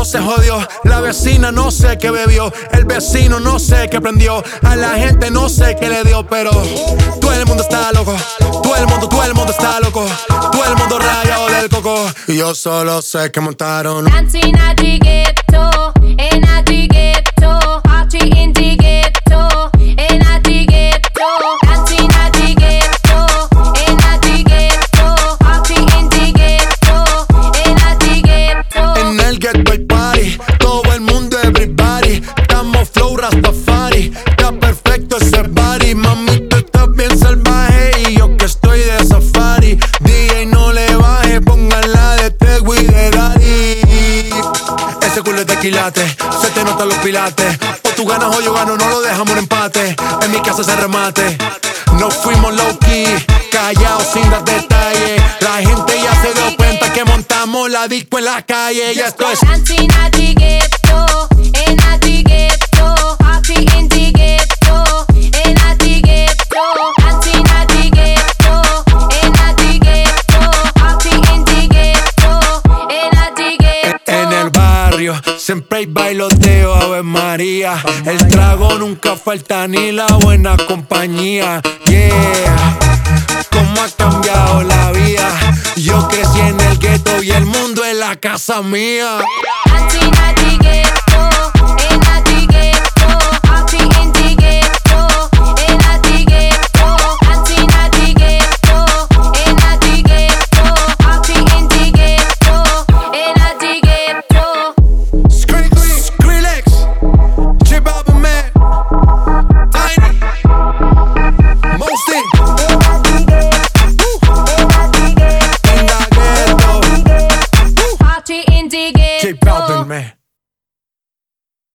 se jodió. La vecina no sé qué bebió. El vecino no sé qué prendió. A la gente no sé qué le dio. Pero todo el mundo está loco. Todo el mundo está loco. Todo el mundo rayado del coco. Y yo solo sé que montaron Dancing at the ghetto, in at the ghetto, party in the ghetto, in at the ghetto, dancing at the ghetto, in at the ghetto, party in the ghetto, in at the ghetto. en el ghetto hay party. Todo el mundo, everybody. Estamos flow Rastafari. Está perfecto ese body. Mami, tú estás bien salvaje y yo que estoy de safari. DJ no le baje, pónganla de Tego y de Daddy. Ese culo es de quilate, se te notan los pilates. O tú ganas o yo gano, no lo dejamos en empate. En mi casa se remate. Nos fuimos low key, callados sin dar detalles. La gente ya se dio cuenta que montamos la disco en la calle. Ya esto es Dancing at the ghetto, in at the ghetto, party in the ghetto, in at the ghetto, dancing at the ghetto, in at the ghetto, party in the ghetto, in at the ghetto. en el barrio. Siempre hay bailoteo, Ave María. El trago nunca falta ni la buena compañía. Yeah, cómo ha cambiado la vida. Yo crecí en el gueto y el mundo es la casa mía. Dancing at the ghetto, in at the ghetto, party in the ghetto, in at the ghetto, dancing at the ghetto, in at the ghetto, party in the ghetto, in at the ghetto. Skrillex, J Balvin, man, Tiny, Mosty, in the ghetto, Party in the ghetto. J Balvin, man.